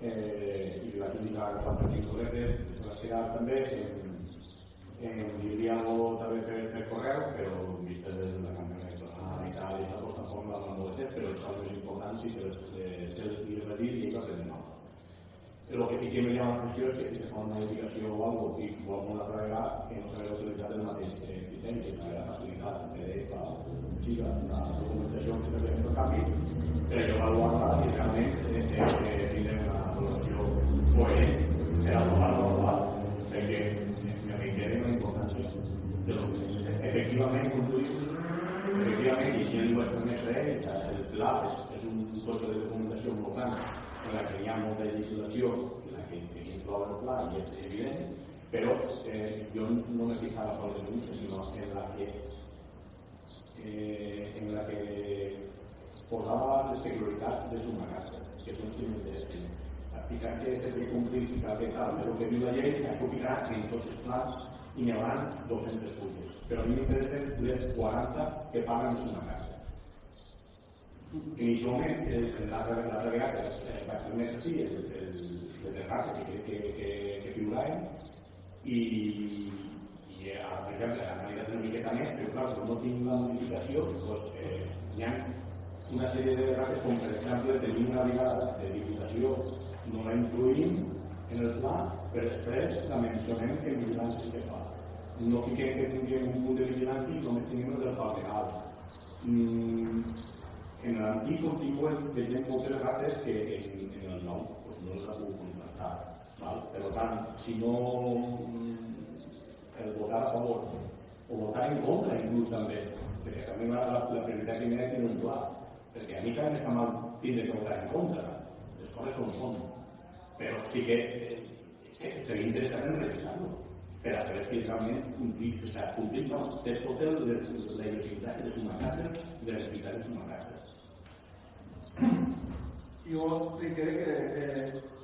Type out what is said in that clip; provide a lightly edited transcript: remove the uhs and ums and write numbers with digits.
i vaig indicar que falten 5 coletes, se les quedava també, enviaríem-ho també per correu, però vista des de la campanya i tal, i tot, tampoc no la molestes, però els coses més importants sí que se'ls diria a dir i ells les de nou. El que sí que me llama l'atenció és que si se fa una modificació o alguna cosa, i alguna altra vegada, que no s'hagués utilitzat el mateix criteri, que s'hagués facilitat en PDF la documentació que s'ha fet el canvi, per allò avaluar-la i realment tindrem una valoració coherent per avaluar perquè me reitero la importància de lo que és. Efectivament, com tu dius, efectivament, i si el vaig permetre, el pla és un cos de documentació molt gran en la que hi ha molta legislació en la que inclou el pla i és evident, però jo no me fijava sol en l'ús, sinó en la que posava les peculiaritats de Sumacasa, que són les que m'interessen. Ficar que se té que complir, ficar que tal, però que diu la llei, això ficarà en tots els plans i n'hi haurà 200 fulles. Però a mi m'interessen les 40 que paguen Sumacasa. Inicialment, l'altra vegada vaig permetre sí, les desgràcies que figuraven i ara, per exemple, analitzat una miqueta més, però clar, com no tinc la modificació, doncs hi ha una sèrie de desgràcies, com per exemple tenim una brigada de diputació, no la incluïm en el pla, però després la mencionem que en vigilància que fa. No fiquem que tinguem un punt de vigilància i només tinguem el del pal legal. En l'antic continuen veient moltes rates que en el nou no les ha pogut contractar. Per tant, si no el votar a favor o votar en contra inclús també, perquè també la prioritat que m'he de un pla, perquè a mi també està mal tindre que votar en contra, les coses són, però sí que seria interessant en revisar-lo per a saber si realment complís totes les legitimitats de Sumacasa i de les necessitats de Sumacasa. Jo li diré que